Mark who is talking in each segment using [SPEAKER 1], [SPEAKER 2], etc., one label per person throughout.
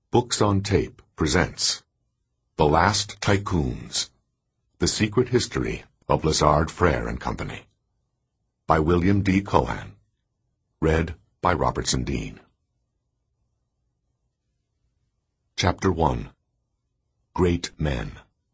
[SPEAKER 1] Books on Tape presents The Last Tycoons, The Secret History of Lazard Frères & Company, by William D. Cohan, read by Robertson Dean. Chapter 1. Great Men.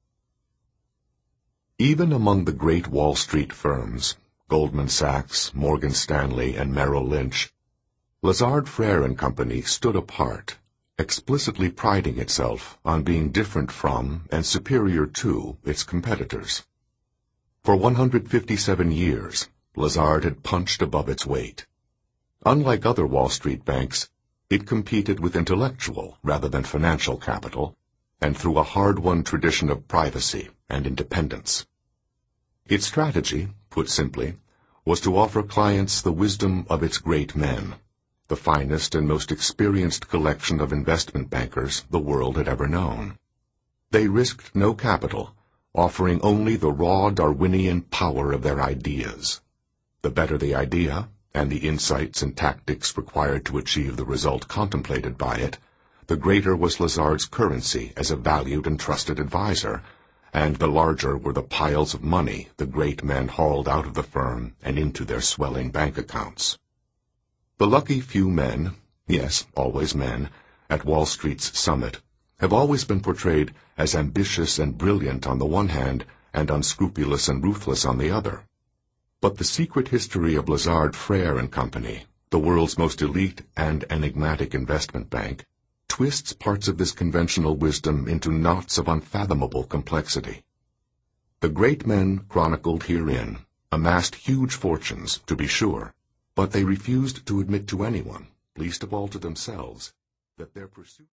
[SPEAKER 1] Even among the great Wall Street firms, Goldman Sachs, Morgan Stanley, and Merrill Lynch, Lazard Frères & Company stood apart, explicitly priding itself on being different from and superior to its competitors. For 157 years, Lazard had punched above its weight. Unlike other Wall Street banks, it competed with intellectual rather than financial capital, and through a hard-won tradition of privacy and independence. Its strategy, put simply, was to offer clients the wisdom of its great men, the finest and most experienced collection of investment bankers the world had ever known. They risked no capital, offering only the raw Darwinian power of their ideas. The better the idea, and the insights and tactics required to achieve the result contemplated by it, the greater was Lazard's currency as a valued and trusted advisor, and the larger were the piles of money the great men hauled out of the firm and into their swelling bank accounts. The lucky few men, yes, always men, at Wall Street's summit have always been portrayed as ambitious and brilliant on the one hand and unscrupulous and ruthless on the other. But the secret history of Lazard Frères & Company, the world's most elite and enigmatic investment bank, twists parts of this conventional wisdom into knots of unfathomable complexity. The great men chronicled herein amassed huge fortunes, to be sure, but they refused to admit to anyone, least of all to themselves, that their pursuit